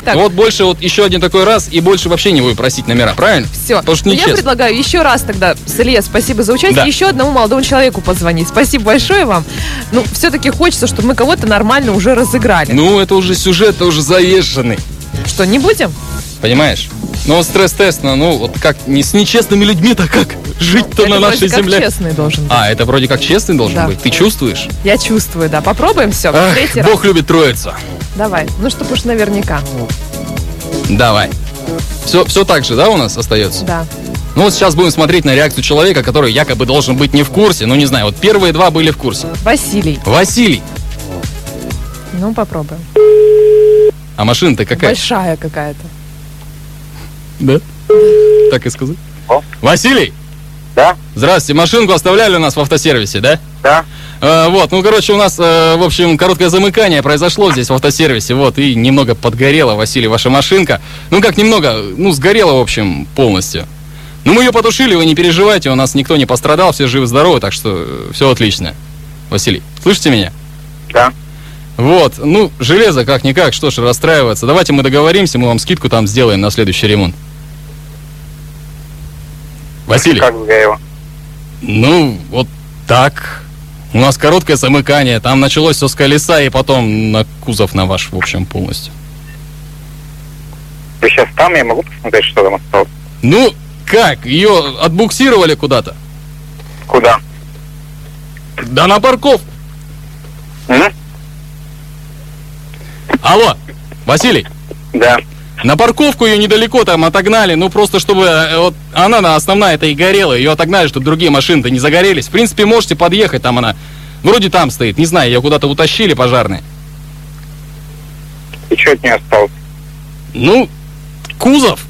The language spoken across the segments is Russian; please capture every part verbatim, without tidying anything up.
как? Вот больше, вот еще один такой раз, и больше вообще не буду просить номера, правильно? Все. Потому что Ну, нечестно. я предлагаю еще раз тогда, с Илье, спасибо за участие, Да. еще одному молодому человеку позвонить. Спасибо большое вам. Ну, все-таки хочется, чтобы мы кого-то нормально уже разыграли. Ну, это уже сюжет, это уже заезженный. Что, не будем? Понимаешь? Ну, стресс-тест, ну, ну, вот как, не с нечестными людьми-то как жить-то Это на нашей вроде как земле? честный должен быть. А, это вроде как честный должен Да. быть? Ты чувствуешь? Я чувствую, да. Попробуем все. Ах, Третий Бог раз. любит троицу. Давай. Ну, чтоб уж наверняка. Давай. Все, все так же, да, у нас остается? Да. Ну, вот сейчас будем смотреть на реакцию человека, который якобы должен быть не в курсе. Ну, не знаю, вот первые два были в курсе. Василий. Василий. Ну, попробуем. А машина-то какая? Большая какая-то. Да? Так и сказать. О. Василий! Да? Здравствуйте, машинку оставляли у нас в автосервисе, да? Да. Э, вот, ну, короче, у нас, э, в общем, короткое замыкание произошло здесь в автосервисе, вот, и немного подгорела, Василий, ваша машинка. Ну, как немного, ну, сгорела, в общем, полностью. Ну, мы ее потушили, вы не переживайте, у нас никто не пострадал, все живы-здоровы, так что все отлично. Василий, слышите меня? Да. Вот, ну, железо как-никак, что ж, расстраиваться. Давайте мы договоримся, мы вам скидку там сделаем на следующий ремонт. Василий. Как сгорело? Ну, вот так. У нас короткое замыкание. Там началось все с колеса и потом на кузов на ваш, в общем, полностью. Вы сейчас там, я могу посмотреть, что там осталось? Ну, как? Ее отбуксировали куда-то? Куда? Да на парковку. М? Алло, Василий. Да. На парковку ее недалеко там отогнали, ну просто чтобы э, вот она на основная-то и горела, ее отогнали, чтобы другие машины-то не загорелись. В принципе, можете подъехать, там она вроде там стоит, не знаю, ее куда-то утащили пожарные. И что от нее осталось? Ну, кузов.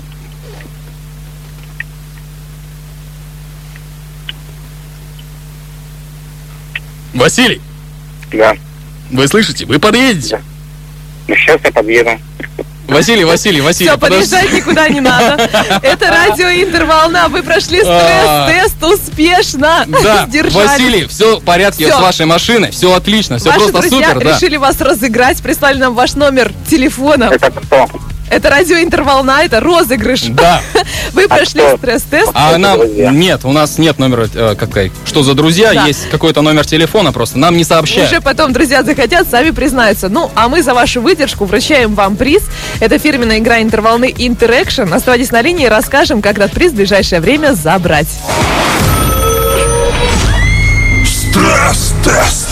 Василий, Да. вы слышите? Вы подъедете? Ну, сейчас я подъеду. Василий, Василий, Василий, Все, подожди. подъезжать никуда не надо. Это радио Интерволна. Вы прошли стресс-тест успешно. Да, Сдержались. Василий, все в порядке Всё. с вашей машиной, все отлично, все Ваши просто друзья супер, да. решили вас разыграть, прислали нам ваш номер телефона. Это кто? Это радио Интерволна, это розыгрыш. Да. Вы прошли кто? стресс-тест. А Это нам друзья. нет, у нас нет номера, э, какая, что за друзья, Да. есть какой-то номер телефона, просто нам не сообщают. Уже потом друзья захотят, сами признаются. Ну, а мы за вашу выдержку вручаем вам приз. Это фирменная игра Интерволны Интерэкшн. Оставайтесь на линии, расскажем, как этот приз в ближайшее время забрать. Стресс-тест.